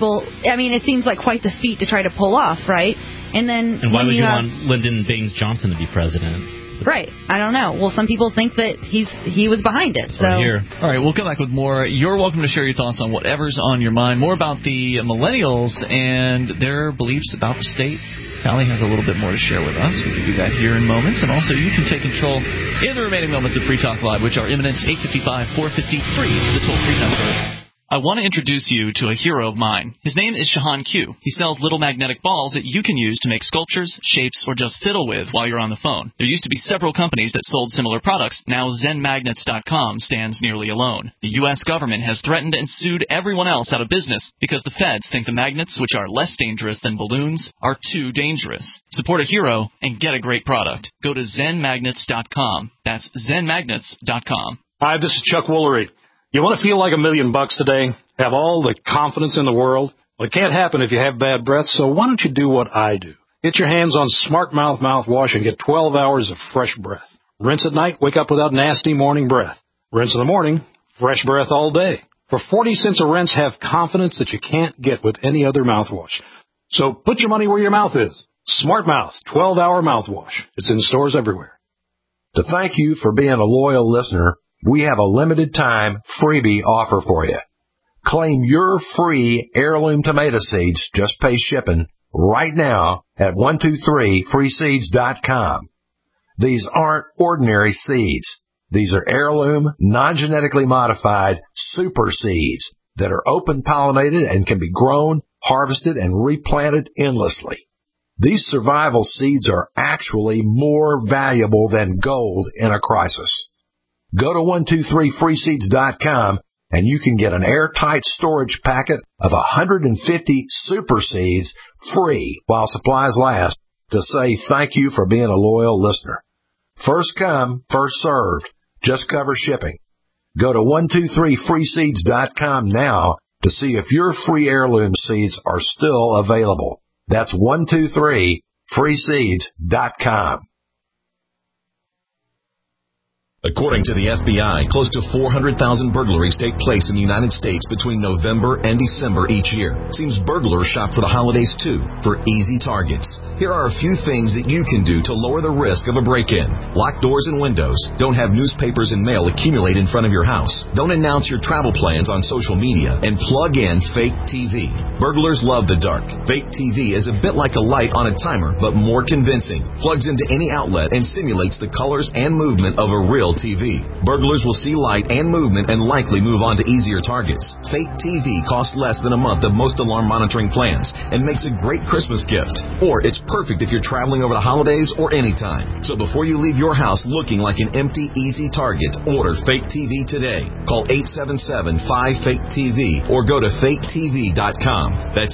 D: it seems like quite the feat to try to pull off, right? And
C: why would you want Lyndon Baines Johnson to be president?
D: Right. I don't know. Well, some people think that he was behind it. So.
B: All right, we'll come back with more. You're welcome to share your thoughts on whatever's on your mind. More about the millennials and their beliefs about the state. Callie has a little bit more to share with us. We can do that here in moments. And also, you can take control in the remaining moments of Free Talk Live, which are imminent. 855-450-FREE is the toll-free number. I want to introduce you to a hero of mine. His name is Shahan Q. He sells little magnetic balls that you can use to make sculptures, shapes, or just fiddle with while you're on the phone. There used to be several companies that sold similar products. Now ZenMagnets.com stands nearly alone. The U.S. government has threatened and sued everyone else out of business because the feds think the magnets, which are less dangerous than balloons, are too dangerous. Support a hero and get a great product. Go to ZenMagnets.com. That's ZenMagnets.com.
N: Hi, this is Chuck Woolery. You want to feel like $1 million today? Have all the confidence in the world? Well, it can't happen if you have bad breath, so why don't you do what I do? Get your hands on Smart Mouth mouthwash and get 12 hours of fresh breath. Rinse at night, wake up without nasty morning breath. Rinse in the morning, fresh breath all day. For 40 cents a rinse, have confidence that you can't get with any other mouthwash. So put your money where your mouth is. Smart Mouth, 12-hour mouthwash. It's in stores everywhere.
O: To thank you for being a loyal listener, we have a limited time freebie offer for you. Claim your free heirloom tomato seeds, just pay shipping, right now at 123freeseeds.com. These aren't ordinary seeds. These are heirloom, non-genetically modified super seeds that are open pollinated and can be grown, harvested, and replanted endlessly. These survival seeds are actually more valuable than gold in a crisis. Go to 123freeseeds.com and you can get an airtight storage packet of 150 super seeds free while supplies last to say thank you for being a loyal listener. First come, first served. Just cover shipping. Go to 123freeseeds.com now to see if your free heirloom seeds are still available. That's 123freeseeds.com.
P: According to the FBI, close to 400,000 burglaries take place in the United States between November and December each year. Seems burglars shop for the holidays too, for easy targets. Here are a few things that you can do to lower the risk of a break-in. Lock doors and windows. Don't have newspapers and mail accumulate in front of your house. Don't announce your travel plans on social media. And plug in fake TV. Burglars love the dark. Fake TV is a bit like a light on a timer, but more convincing. Plugs into any outlet and simulates the colors and movement of a real TV. Burglars will see light and movement and likely move on to easier targets. Fake TV costs less than a month of most alarm monitoring plans and makes a great Christmas gift. Or it's perfect if you're traveling over the holidays or anytime. So before you leave your house looking like an empty, easy target, order Fake TV today. Call 877-5FAKE-TV or go to faketv.com. That's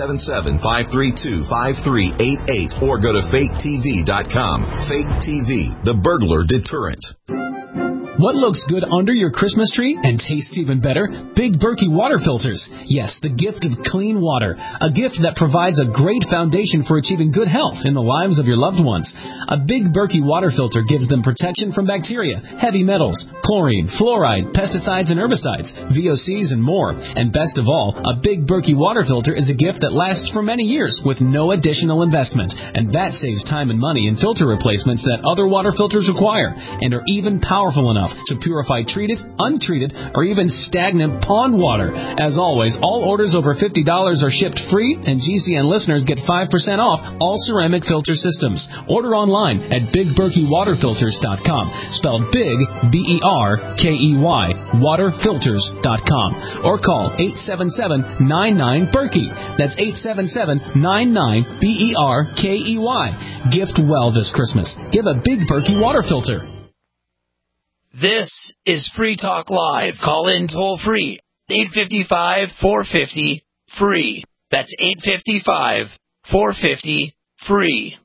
P: 877-532-5388 or go to faketv.com. Fake TV, the burglar deterrent.
Q: What looks good under your Christmas tree and tastes even better? Big Berkey water filters. Yes, the gift of clean water. A gift that provides a great foundation for achieving good health in the lives of your loved ones. A Big Berkey water filter gives them protection from bacteria, heavy metals, chlorine, fluoride, pesticides and herbicides, VOCs and more. And best of all, a Big Berkey water filter is a gift that lasts for many years with no additional investment. And that saves time and money in filter replacements that other water filters require and are even powerful enough to purify treated, untreated, or even stagnant pond water. As always, all orders over $50 are shipped free, and GCN listeners get 5% off all ceramic filter systems. Order online at BigBerkeyWaterFilters.com, spelled Big, B-E-R-K-E-Y, waterfilters.com, or call 877-99-BERKEY. That's 877-99-BERKEY. Gift well this Christmas. Give a Big Berkey water filter.
G: This is Free Talk Live. Call in toll free. 855-450-FREE. That's 855-450-FREE.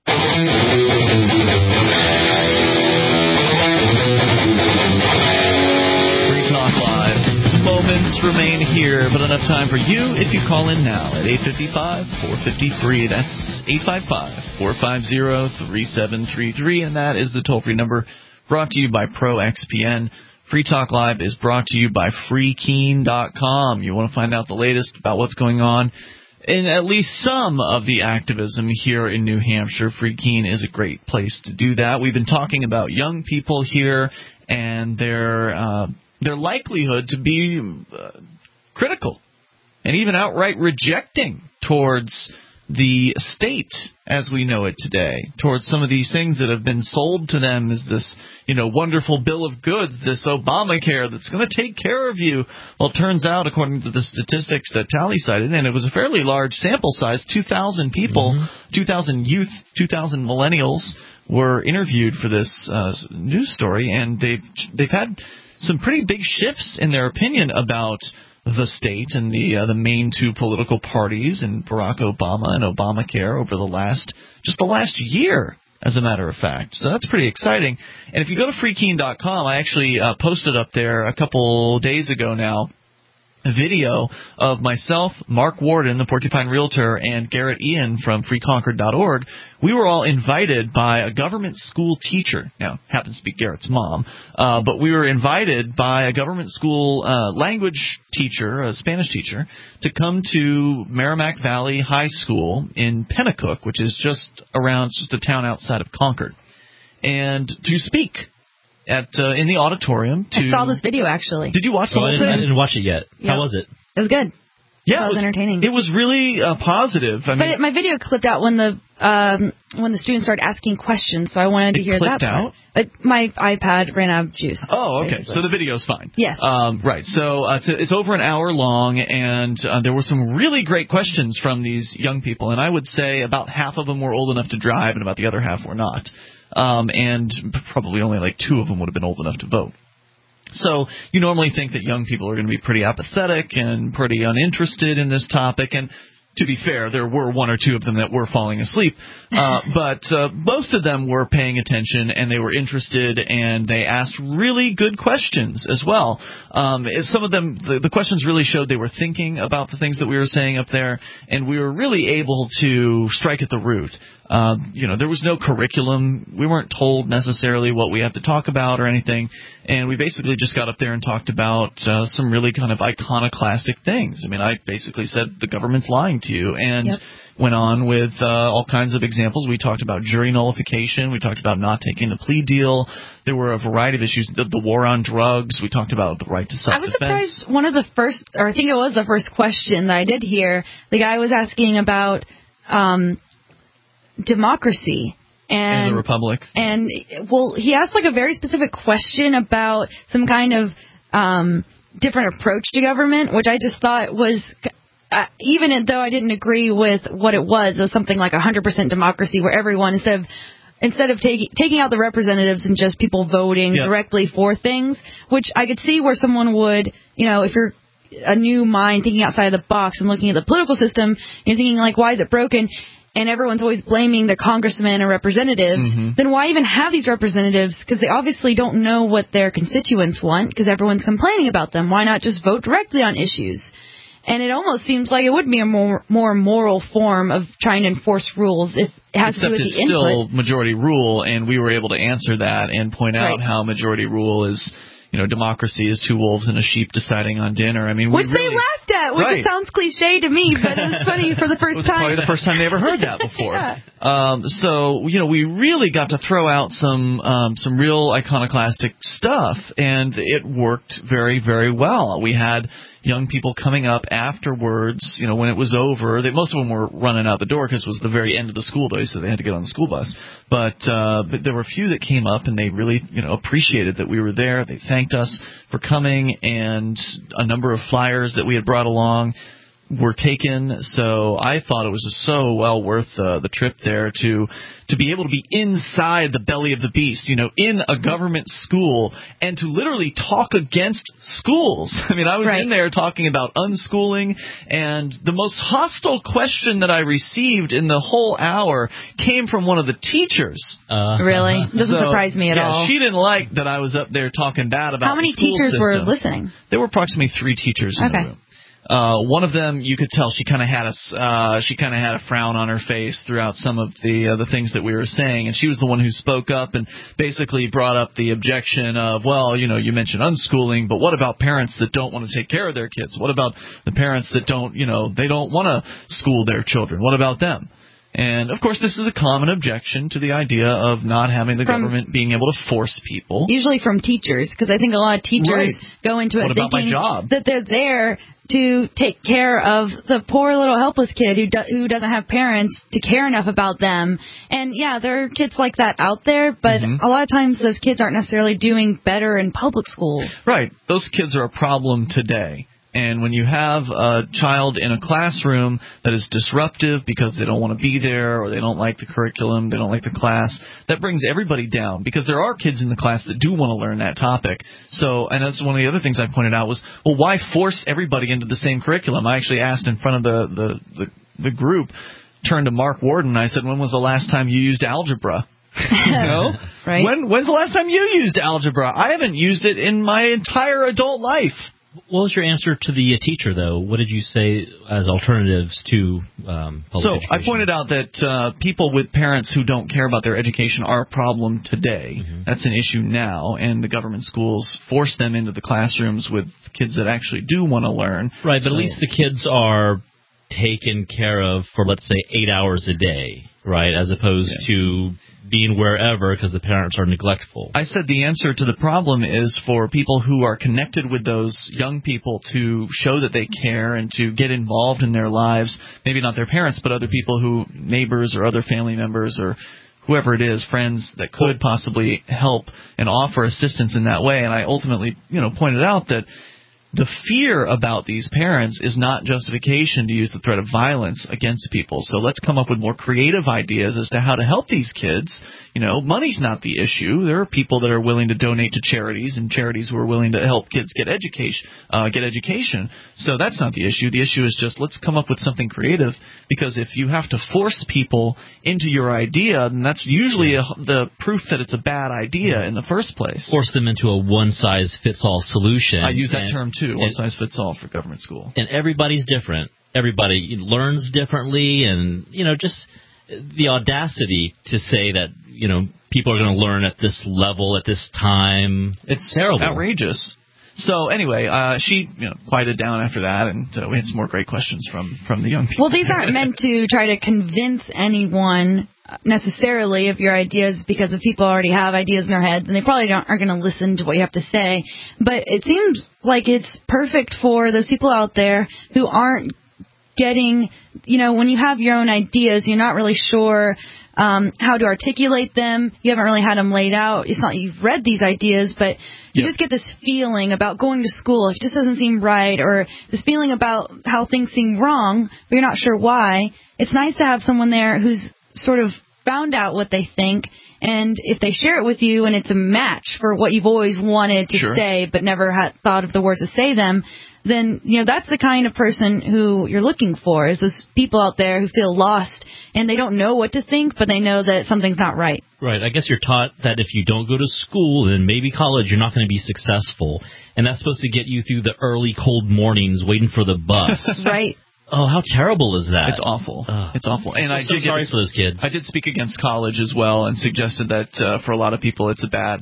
B: Free Talk Live. Moments remain here, but enough time for you if you call in now at 855-450-FREE. That's 855-450-3733, and that is the toll-free number. Brought to you by ProXPN. Free Talk Live is brought to you by FreeKeene.com. You want to find out the latest about what's going on in at least some of the activism here in New Hampshire. Free Keene is a great place to do that. We've been talking about young people here and their likelihood to be critical and even outright rejecting towards the state as we know it today, towards some of these things that have been sold to them as this, wonderful bill of goods, this Obamacare that's going to take care of you. Well, it turns out, according to the statistics that Tally cited, and it was a fairly large sample size, 2,000 people, 2,000 youth, 2,000 millennials were interviewed for this news story, and they've had some pretty big shifts in their opinion about the state and the main two political parties and Barack Obama and Obamacare over the last year, as a matter of fact. So that's pretty exciting. And if you go to freekeene.com, I actually posted up there a couple days ago now a video of myself, Mark Warden, the Porcupine Realtor, and Garrett Ian from freeconcord.org. We were all invited by a government school teacher. Now, happens to be Garrett's mom, but we were invited by a government school language teacher, a Spanish teacher, to come to Merrimack Valley High School in Pennacook, which is just a town outside of Concord, and to speak in the auditorium.
D: I saw this video, actually.
B: Did you watch the whole thing?
C: I didn't watch it yet.
D: Yep.
C: How was it?
D: It was good.
B: Yeah,
D: it was entertaining.
B: It was really positive.
D: My video clipped out when the students started asking questions, so I wanted to hear that part. My iPad ran out of juice.
B: Oh, okay.
D: Basically.
B: So the video's fine.
D: Yes.
B: Right. So it's over an hour long, and there were some really great questions from these young people, and I would say about half of them were old enough to drive, and about the other half were not. And probably only like 2 of them would have been old enough to vote. So you normally think that young people are going to be pretty apathetic and pretty uninterested in this topic, and To be fair, there were one or two of them that were falling asleep, but most of them were paying attention, and they were interested, and they asked really good questions as well. Some of them, the questions really showed they were thinking about the things that we were saying up there, and we were really able to strike at the root. There was no curriculum. We weren't told necessarily what we had to talk about or anything, and we basically just got up there and talked about some really kind of iconoclastic things. I mean, I basically said the government's lying to you, and went on with all kinds of examples. We talked about jury nullification. We talked about not taking the plea deal. There were a variety of issues. The war on drugs. We talked about the right to self-defense.
D: I was surprised one of the first, or I think it was the first question that I did hear, the guy was asking about democracy. And
B: the republic. And,
D: well, he asked like a very specific question about some kind of different approach to government, which I just thought was, even though I didn't agree with what it was something like 100% democracy where everyone, instead of taking out the representatives and just people voting directly for things, which I could see where someone would, if you're a new mind thinking outside of the box and looking at the political system, you're thinking like, why is it broken? And everyone's always blaming their congressmen or representatives, then why even have these representatives? Because they obviously don't know what their constituents want, because everyone's complaining about them. Why not just vote directly on issues? And it almost seems like it would be a more moral form of trying to enforce rules if it has to do with the input.
B: Except it's still majority rule, and we were able to answer that and point out how majority rule is, democracy is two wolves and a sheep deciding on dinner. I mean,
D: which they laughed at, which sounds cliche to me, but it was funny for the first time.
B: It was probably the first time they ever heard that before. So, we really got to throw out some real iconoclastic stuff, and it worked very, very well. We had young people coming up afterwards, when it was over. Most of them were running out the door because it was the very end of the school day, so they had to get on the school bus. But there were a few that came up, and they really, appreciated that we were there. They thanked us for coming, and a number of flyers that we had brought along were taken. So I thought it was just so well worth the trip there to be able to be inside the belly of the beast, in a government school, and to literally talk against schools. I mean, I was in there talking about unschooling, and the most hostile question that I received in the whole hour came from one of the teachers.
D: Really? Doesn't surprise me at all.
B: She didn't like that I was up there talking bad about
D: How many
B: the school
D: teachers
B: system.
D: were listening?
B: There were approximately 3 teachers in the room. One of them, you could tell she kind of had a frown on her face throughout some of the things that we were saying, and she was the one who spoke up and basically brought up the objection of, well, you mentioned unschooling, but what about parents that don't want to take care of their kids? What about the parents that don't, they don't want to school their children? What about them? And, of course, this is a common objection to the idea of not having the government being able to force people.
D: Usually from teachers, because I think a lot of teachers go into it thinking that they're there to take care of the poor little helpless kid who doesn't have parents to care enough about them. And, yeah, there are kids like that out there, but a lot of times those kids aren't necessarily doing better in public schools.
B: Right. Those kids are a problem today. And when you have a child in a classroom that is disruptive because they don't want to be there or they don't like the curriculum, they don't like the class, that brings everybody down because there are kids in the class that do want to learn that topic. So, and that's one of the other things I pointed out was, well, why force everybody into the same curriculum? I actually asked in front of the group, turned to Mark Warden, and I said, when was the last time you used algebra?
D: Right.
B: When's the last time you used algebra? I haven't used it in my entire adult life.
C: What was your answer to the teacher, though? What did you say as alternatives to public education?
B: I pointed out that people with parents who don't care about their education are a problem today. That's an issue now, and the government schools force them into the classrooms with kids that actually do want to learn.
C: Right, but at least the kids are taken care of for, let's say, 8 hours a day, right, as opposed to being wherever because the parents are neglectful.
B: I said the answer to the problem is for people who are connected with those young people to show that they care and to get involved in their lives, maybe not their parents, but other people neighbors or other family members or whoever it is, friends that could possibly help and offer assistance in that way. And I ultimately, pointed out that the fear about these parents is not justification to use the threat of violence against people. So let's come up with more creative ideas as to how to help these kids, money's not the issue. There are people that are willing to donate to charities, and charities who are willing to help kids get education. So that's not the issue. The issue is just let's come up with something creative, because if you have to force people into your idea, then that's usually the proof that it's a bad idea in the first place.
C: Force them into a one-size-fits-all solution.
B: I use that term too, one-size-fits-all for government school.
C: And everybody's different. Everybody learns differently, and, just the audacity to say that, people are going to learn at this level at this time.
B: It's
C: terrible.
B: Outrageous. So anyway, she quieted down after that, and we had some more great questions from the young people.
D: Well, these aren't meant to try to convince anyone necessarily of your ideas, because if people already have ideas in their heads, and they probably aren't going to listen to what you have to say. But it seems like it's perfect for those people out there who aren't getting, when you have your own ideas, you're not really sure how to articulate them. You haven't really had them laid out. It's not you've read these ideas, but you just get this feeling about going to school. It just doesn't seem right, or this feeling about how things seem wrong, but you're not sure why. It's nice to have someone there who's sort of found out what they think, and if they share it with you and it's a match for what you've always wanted to say but never had thought of the words to say them, then, that's the kind of person who you're looking for, is those people out there who feel lost and they don't know what to think, but they know that something's not right.
C: Right. I guess you're taught that if you don't go to school and maybe college, you're not going to be successful. And that's supposed to get you through the early cold mornings waiting for the bus.
D: Right.
C: Oh, how terrible is that?
B: It's awful. It's awful. And
C: I'm sorry for those kids.
B: I did speak against college as well, and suggested that for a lot of people it's a bad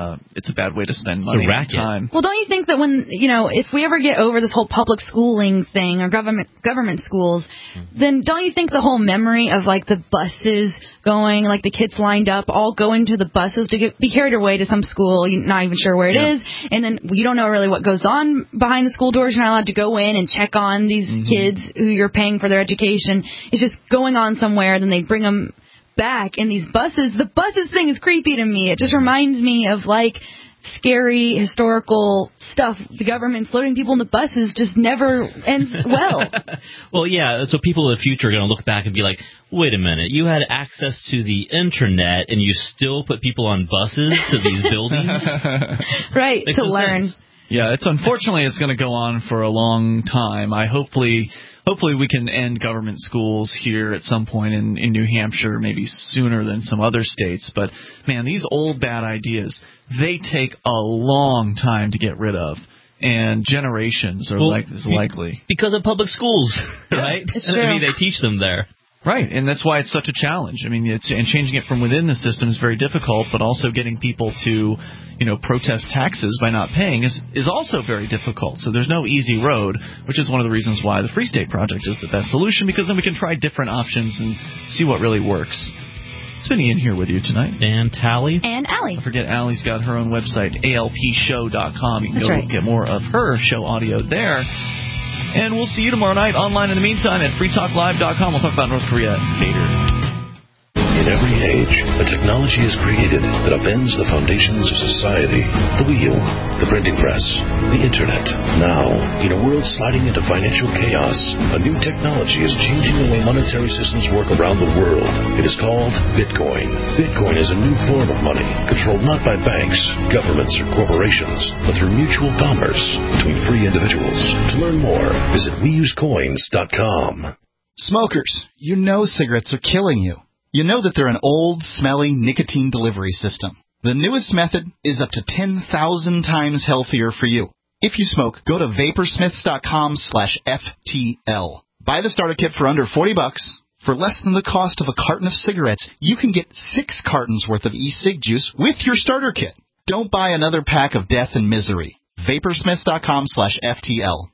B: way to spend money and time.
D: Well, don't you think that when if we ever get over this whole public schooling thing, or government schools, then don't you think the whole memory of like the buses going, like the kids lined up, all going to the buses to be carried away to some school, you're not even sure where it is, and then you don't know really what goes on behind the school doors. You're not allowed to go in and check on these kids who you're paying for their education. It's just going on somewhere, then they bring them back in these buses. The buses thing is creepy to me. It just reminds me of like scary historical stuff. The government's loading people into buses just never ends well.
C: Well, yeah, so people in the future are going to look back and be like, wait a minute, you had access to the internet and you still put people on buses to these buildings?
D: Right, to learn.
C: Sense.
B: Yeah, unfortunately it's going to go on for a long time. Hopefully we can end government schools here at some point in New Hampshire, maybe sooner than some other states. But, man, these old bad ideas, they take a long time to get rid of. And generations are likely.
C: Because of public schools, right?
D: It's true.
C: I mean, they teach them there.
B: Right, and that's why it's such a challenge. I mean, and changing it from within the system is very difficult, but also getting people to, protest taxes by not paying is also very difficult. So there's no easy road, which is one of the reasons why the Free State Project is the best solution, because then we can try different options and see what really works. It's been Ian here with you tonight.
C: And Tally.
D: And Allie.
B: Don't forget, Allie's got her own website, alpshow.com. You can go get more of her show audio there. And we'll see you tomorrow night online in the meantime at freetalklive.com. We'll talk about North Korea later.
R: In every age, a technology is created that upends the foundations of society. The wheel, the printing press, the internet. Now, in a world sliding into financial chaos, a new technology is changing the way monetary systems work around the world. It is called Bitcoin. Bitcoin is a new form of money, controlled not by banks, governments, or corporations, but through mutual commerce between free individuals. To learn more, visit weusecoins.com.
A: Smokers, cigarettes are killing you. You know that they're an old, smelly nicotine delivery system. The newest method is up to 10,000 times healthier for you. If you smoke, go to vaporsmiths.com/FTL. Buy the starter kit for under $40. For less than the cost of a carton of cigarettes, you can get 6 cartons worth of e-cig juice with your starter kit. Don't buy another pack of death and misery. Vaporsmiths.com/FTL.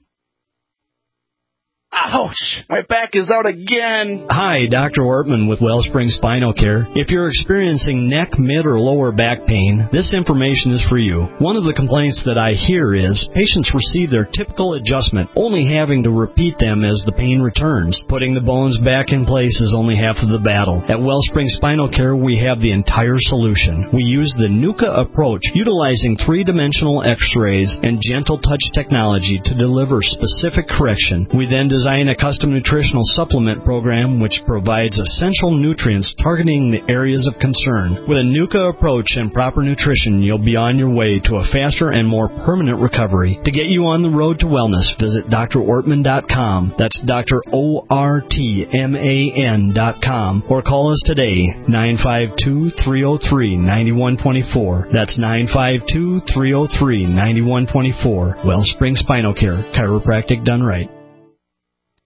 S: Ouch! My back is out again!
T: Hi, Dr. Wortman with Wellspring Spinal Care. If you're experiencing neck, mid, or lower back pain, this information is for you. One of the complaints that I hear is patients receive their typical adjustment, only having to repeat them as the pain returns. Putting the bones back in place is only half of the battle. At Wellspring Spinal Care, we have the entire solution. We use the NUCA approach, utilizing 3-dimensional x-rays and gentle touch technology to deliver specific correction. We then design a custom nutritional supplement program which provides essential nutrients targeting the areas of concern. With a NUCA approach and proper nutrition, you'll be on your way to a faster and more permanent recovery. To get you on the road to wellness, visit drortman.com. That's drortman.com. Or call us today, 952-303-9124. That's 952-303-9124. Wellspring Spinal Care, chiropractic done right.